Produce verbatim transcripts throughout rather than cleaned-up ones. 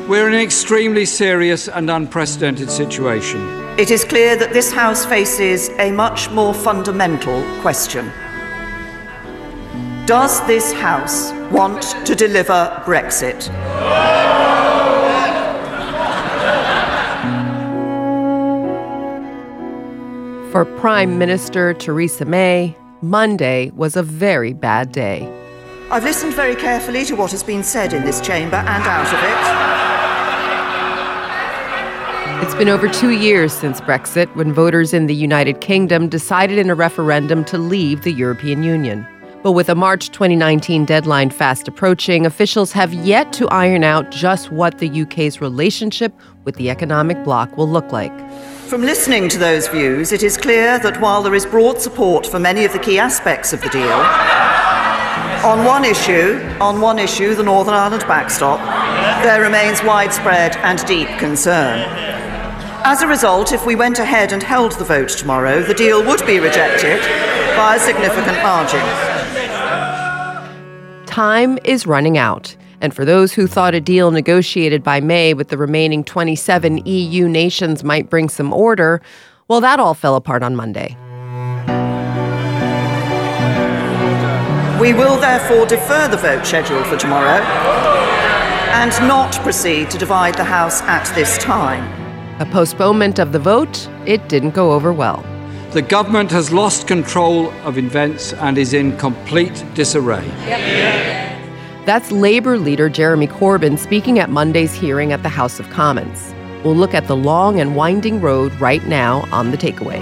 We're in an extremely serious and unprecedented situation. It is clear that this House faces a much more fundamental question. Does this House want to deliver Brexit? For Prime Minister Theresa May, Monday was a very bad day. I've listened very carefully to what has been said in this chamber and out of it. It's been over two years since Brexit, when voters in the United Kingdom decided in a referendum to leave the European Union. But with a March twenty nineteen deadline fast approaching, officials have yet to iron out just what the U K's relationship with the economic bloc will look like. From listening to those views, it is clear that while there is broad support for many of the key aspects of the deal, on one issue, on one issue, the Northern Ireland backstop, there remains widespread and deep concern. As a result, if we went ahead and held the vote tomorrow, the deal would be rejected by a significant margin. Time is running out. And for those who thought a deal negotiated by May with the remaining twenty-seven E U nations might bring some order, well, that all fell apart on Monday. We will therefore defer the vote scheduled for tomorrow and not proceed to divide the House at this time. A postponement of the vote, it didn't go over well. The government has lost control of events and is in complete disarray. Yep. That's Labour leader Jeremy Corbyn speaking at Monday's hearing at the House of Commons. We'll look at the long and winding road right now on The Takeaway.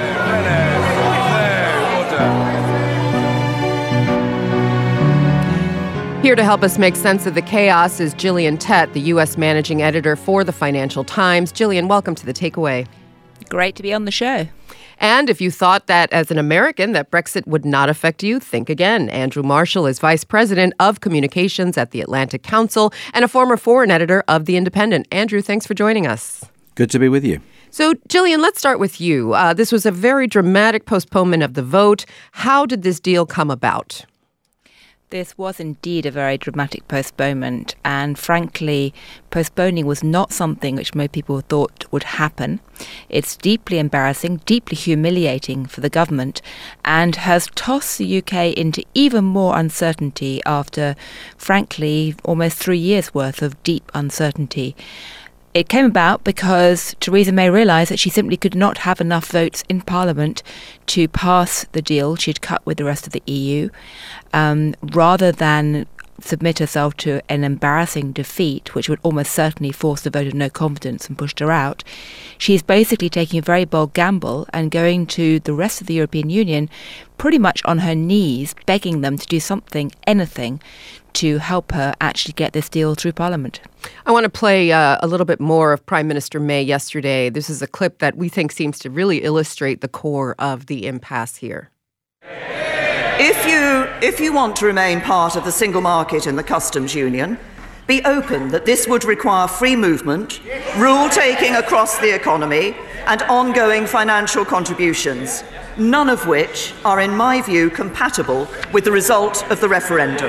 Here to help us make sense of the chaos is Gillian Tett, the U S managing editor for the Financial Times. Gillian, welcome to The Takeaway. Great to be on the show. And if you thought that as an American that Brexit would not affect you, think again. Andrew Marshall is Vice President of Communications at the Atlantic Council and a former foreign editor of The Independent. Andrew, thanks for joining us. Good to be with you. So, Gillian, let's start with you. Uh, this was a very dramatic postponement of the vote. How did this deal come about? This was indeed a very dramatic postponement, and frankly, postponing was not something which most people thought would happen. It's deeply embarrassing, deeply humiliating for the government, and has tossed the U K into even more uncertainty after, frankly, almost three years' worth of deep uncertainty. It came about because Theresa May realised that she simply could not have enough votes in Parliament to pass the deal she'd cut with the rest of the E U. Um, rather than submit herself to an embarrassing defeat, which would almost certainly force the vote of no confidence and pushed her out, she's basically taking a very bold gamble and going to the rest of the European Union pretty much on her knees, begging them to do something, anything, to help her actually get this deal through Parliament. I want to play uh, a little bit more of Prime Minister May yesterday. This is a clip that we think seems to really illustrate the core of the impasse here. If you, if you want to remain part of the single market and the customs union, be open that this would require free movement, rule-taking across the economy, and ongoing financial contributions, none of which are, in my view, compatible with the result of the referendum.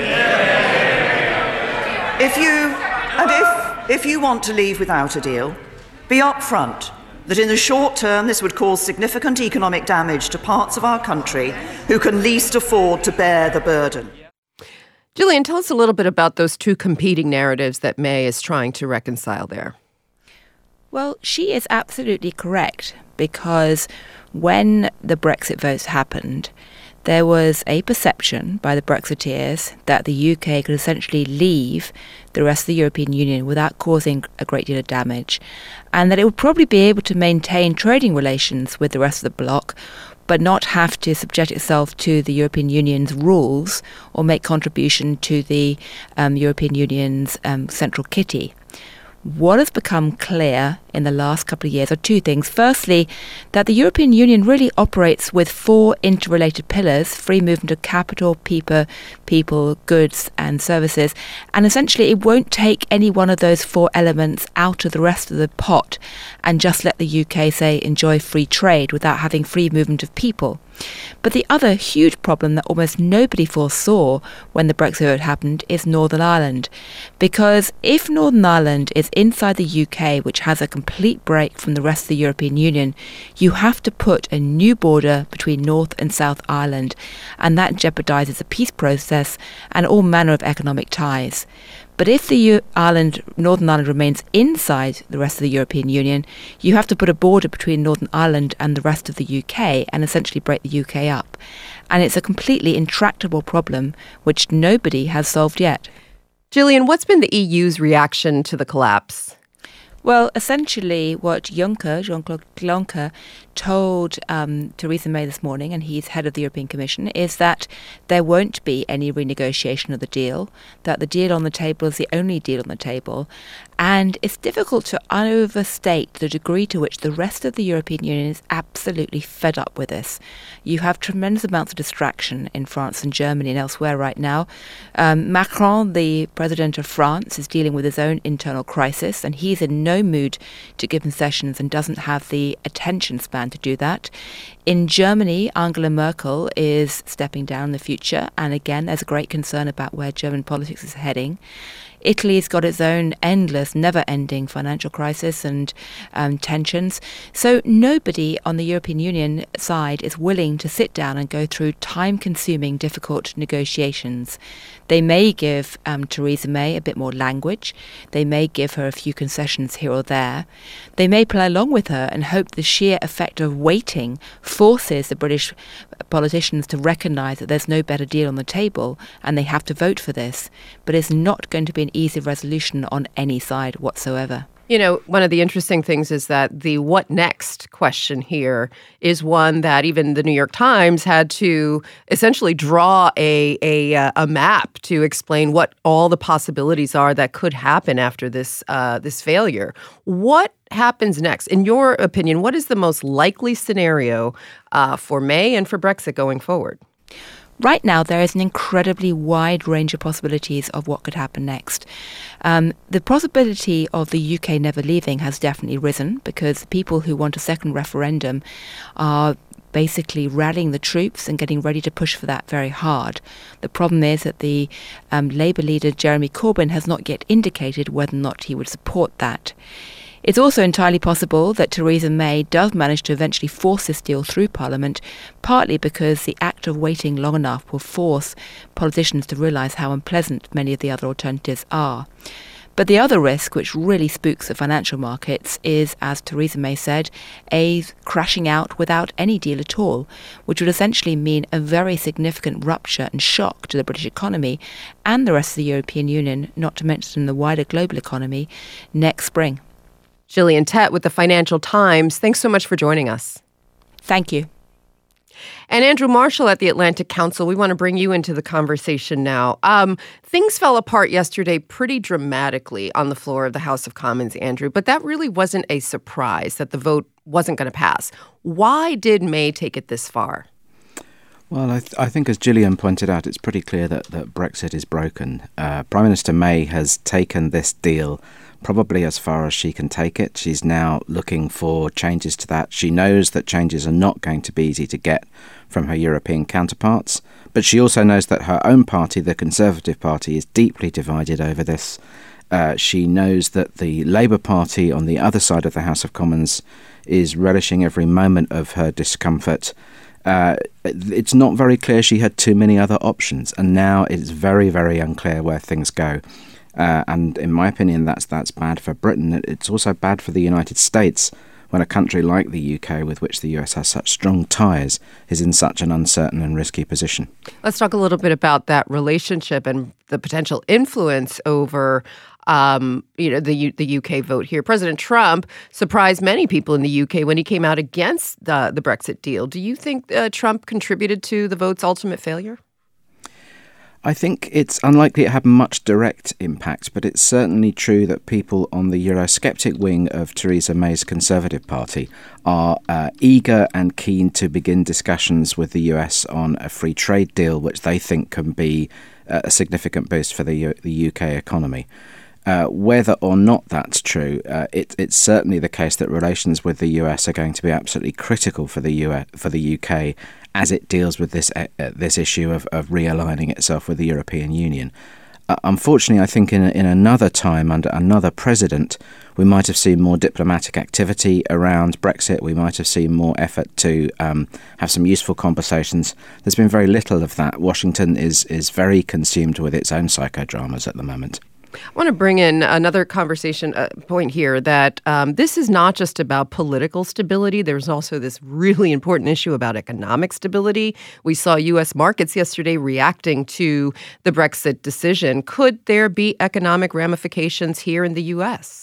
If you, and if, if you want to leave without a deal, be upfront that in the short term this would cause significant economic damage to parts of our country who can least afford to bear the burden. Gillian, tell us a little bit about those two competing narratives that May is trying to reconcile there. Well, she is absolutely correct, because when the Brexit votes happened, there was a perception by the Brexiteers that the U K could essentially leave the rest of the European Union without causing a great deal of damage, and that it would probably be able to maintain trading relations with the rest of the bloc, but not have to subject itself to the European Union's rules or make contribution to the um, European Union's um, central kitty. What has become clear in the last couple of years are two things. Firstly, that the European Union really operates with four interrelated pillars: free movement of capital, people, people, goods and services. And essentially it won't take any one of those four elements out of the rest of the pot and just let the U K, say, enjoy free trade without having free movement of people. But the other huge problem that almost nobody foresaw when the Brexit vote happened is Northern Ireland. Because if Northern Ireland is inside the U K, which has a complete break from the rest of the European Union, you have to put a new border between North and South Ireland, and that jeopardises the peace process and all manner of economic ties. But if the U- Ireland, Northern Ireland remains inside the rest of the European Union, you have to put a border between Northern Ireland and the rest of the U K and essentially break the U K up. And it's a completely intractable problem which nobody has solved yet. Gillian, what's been the E U's reaction to the collapse? Well, essentially what Juncker, Jean-Claude Juncker, told um, Theresa May this morning, and he's head of the European Commission, is that there won't be any renegotiation of the deal, that the deal on the table is the only deal on the table. And it's difficult to overstate the degree to which the rest of the European Union is absolutely fed up with this. You have tremendous amounts of distraction in France and Germany and elsewhere right now. Um, Macron, the president of France, is dealing with his own internal crisis, and he's in no mood to give concessions and doesn't have the attention span to do that. In Germany, Angela Merkel is stepping down in the future, and again, there's a great concern about where German politics is heading. Italy's got its own endless, never-ending financial crisis and um, tensions. So nobody on the European Union side is willing to sit down and go through time-consuming, difficult negotiations. They may give um, Theresa May a bit more language. They may give her a few concessions here or there. They may play along with her and hope the sheer effect of waiting forces the British politicians to recognise that there's no better deal on the table and they have to vote for this. But it's not going to be an easy resolution on any side whatsoever. You know, one of the interesting things is that the what next question here is one that even the New York Times had to essentially draw a a, a map to explain what all the possibilities are that could happen after this uh, this failure. What happens next? In your opinion, what is the most likely scenario uh, for May and for Brexit going forward? Right now, there is an incredibly wide range of possibilities of what could happen next. Um, the possibility of the U K never leaving has definitely risen because people who want a second referendum are basically rallying the troops and getting ready to push for that very hard. The problem is that the um, Labour leader, Jeremy Corbyn, has not yet indicated whether or not he would support that. It's also entirely possible that Theresa May does manage to eventually force this deal through Parliament, partly because the act of waiting long enough will force politicians to realise how unpleasant many of the other alternatives are. But the other risk, which really spooks the financial markets, is, as Theresa May said, a crashing out without any deal at all, which would essentially mean a very significant rupture and shock to the British economy and the rest of the European Union, not to mention the wider global economy, next spring. Gillian Tett with the Financial Times, thanks so much for joining us. Thank you. And Andrew Marshall at the Atlantic Council, we want to bring you into the conversation now. Um, things fell apart yesterday pretty dramatically on the floor of the House of Commons, Andrew, but that really wasn't a surprise that the vote wasn't going to pass. Why did May take it this far? Well, I, th- I think as Gillian pointed out, it's pretty clear that, that Brexit is broken. Uh, Prime Minister May has taken this deal probably as far as she can take it. She's now looking for changes to that. She knows that changes are not going to be easy to get from her European counterparts, but she also knows that her own party, the Conservative Party, is deeply divided over this. Uh, she knows that the Labour Party on the other side of the House of Commons is relishing every moment of her discomfort. Uh, it's not very clear she had too many other options, and now it's very, very unclear where things go. Uh, and in my opinion, that's that's bad for Britain. It's also bad for the United States when a country like the U K, with which the U S has such strong ties, is in such an uncertain and risky position. Let's talk a little bit about that relationship and the potential influence over um, you know, the, U- the U K vote here. President Trump surprised many people in the U K when he came out against the, the Brexit deal. Do you think uh, Trump contributed to the vote's ultimate failure? I think it's unlikely to have much direct impact, but it's certainly true that people on the Eurosceptic wing of Theresa May's Conservative Party are uh, eager and keen to begin discussions with the U S on a free trade deal, which they think can be uh, a significant boost for the, U- the U K economy. Uh, whether or not that's true, uh, it, it's certainly the case that relations with the U S are going to be absolutely critical for the U S, for the U K as it deals with this uh, this issue of, of realigning itself with the European Union. Uh, unfortunately, I think in in another time, under another president, we might have seen more diplomatic activity around Brexit. We might have seen more effort to um, have some useful conversations. There's been very little of that. Washington is is very consumed with its own psychodramas at the moment. I want to bring in another conversation uh, point here that um, this is not just about political stability. There's also this really important issue about economic stability. We saw U S markets yesterday reacting to the Brexit decision. Could there be economic ramifications here in the U S?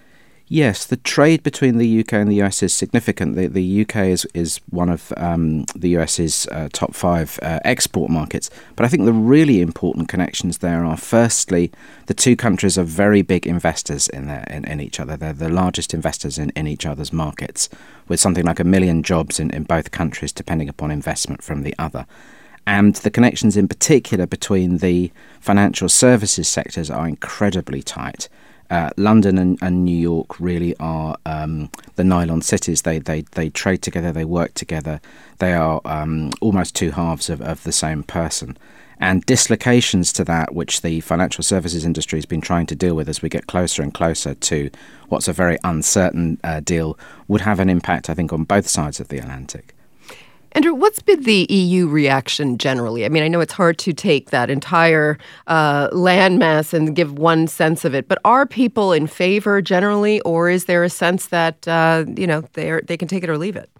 Yes, the trade between the U K and the U S is significant. The, the U K is, is one of um, the US's uh, top five uh, export markets. But I think the really important connections there are, firstly, the two countries are very big investors in their, in, in each other. They're the largest investors in, in each other's markets, with something like a million jobs in, in both countries, depending upon investment from the other. And the connections in particular between the financial services sectors are incredibly tight. Uh, London and, and New York really are um, the nylon cities. They, they they trade together, they work together. They are um, almost two halves of, of the same person. And dislocations to that, which the financial services industry has been trying to deal with as we get closer and closer to what's a very uncertain uh, deal, would have an impact, I think, on both sides of the Atlantic. Andrew, what's been the E U reaction generally? I mean, I know it's hard to take that entire uh, landmass and give one sense of it, but are people in favor generally, or is there a sense that, uh, you know, they they can take it or leave it?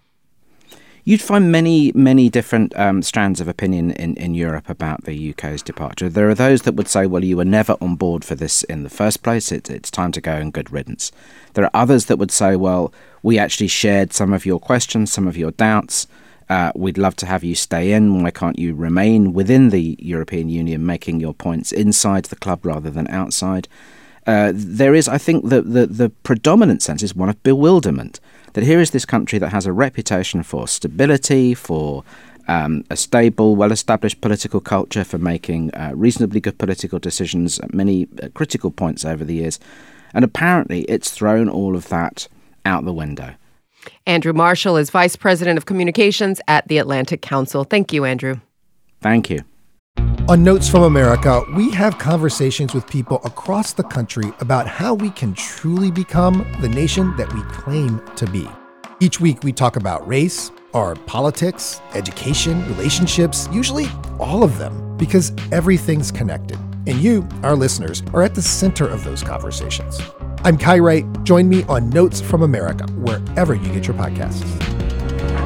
You'd find many, many different um, strands of opinion in, in Europe about the U K's departure. There are those that would say, well, you were never on board for this in the first place. It, it's time to go and good riddance. There are others that would say, well, we actually shared some of your questions, some of your doubts. Uh, we'd love to have you stay in. Why can't you remain within the European Union, making your points inside the club rather than outside? Uh, there is, I think, the, the, the predominant sense is one of bewilderment, that here is this country that has a reputation for stability, for um, a stable, well-established political culture, for making uh, reasonably good political decisions at many uh, critical points over the years. And apparently it's thrown all of that out the window. Andrew Marshall is Vice President of Communications at the Atlantic Council. Thank you, Andrew. Thank you. On Notes from America, we have conversations with people across the country about how we can truly become the nation that we claim to be. Each week, we talk about race, our politics, education, relationships, usually all of them, because everything's connected. And you, our listeners, are at the center of those conversations. I'm Kai Wright. Join me on Notes from America, wherever you get your podcasts.